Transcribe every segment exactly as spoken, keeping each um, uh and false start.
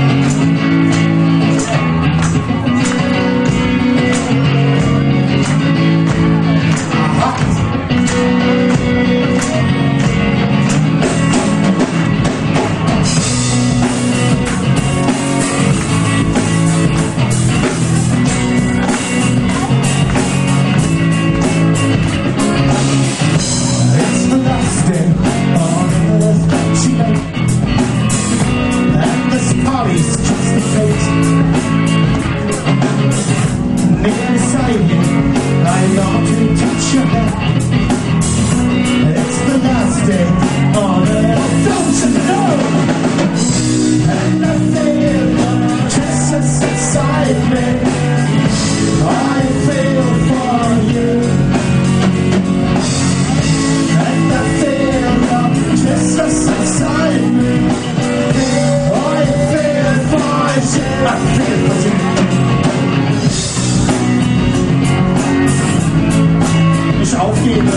Nicht aufgeben.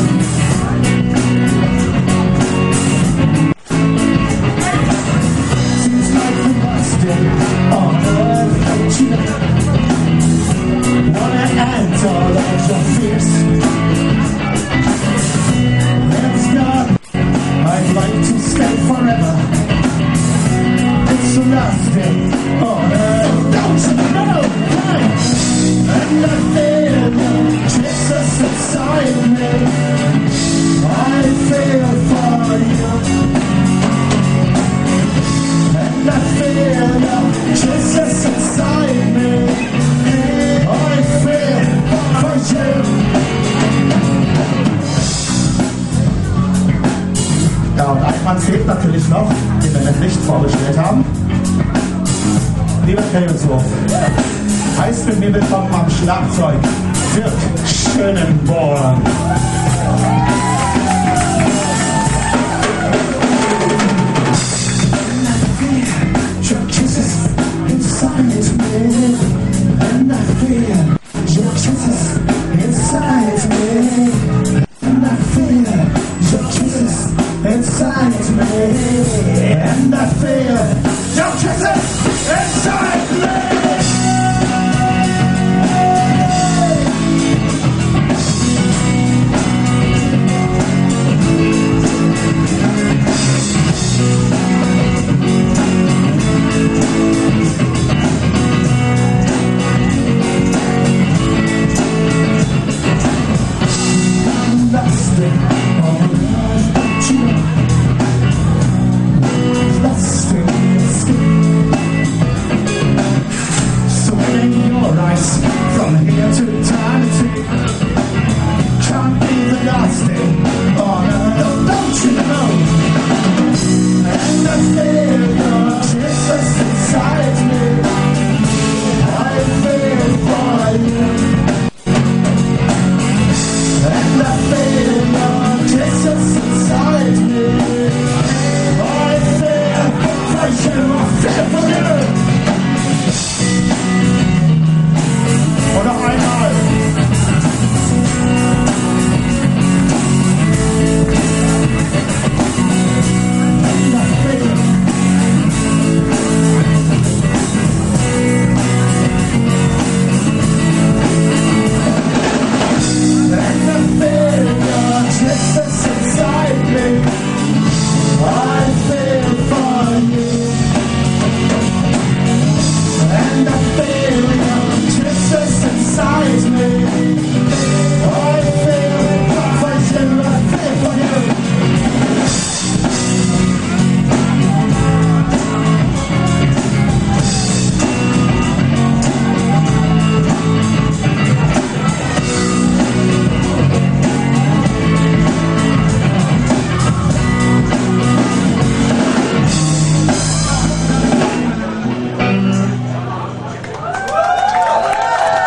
Seems like the last day on earth that you wanna end all of your fears. Let's go. I'd like to stay forever. It's the last day on earth. Don't you know? And I feel Jesus inside me. I feel for you. And I feel Jesus inside me. I feel for you. Ja, und ein Mann fehlt natürlich noch, den wir nicht vorgestellt haben. Lieber Kelshoff, heißt mit mir willkommen am Schlagzeug Dirk Schönenborn. Your kisses inside me, and I feel your kisses inside me, and I feel your kisses inside me, and I feel your kisses inside me. From here to eternity, can't be the last day on earth, don't you know? And I feel your Jesus inside me. I feel for you. And I feel your Jesus inside me. I feel for you. I feel for you. Und noch einmal. And I feel your Jesus inside me. I feel for you. And I feel your Jesus inside me. I feel for you, I feel for you.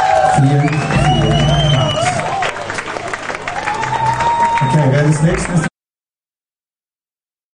Okay, wer das nächste ist.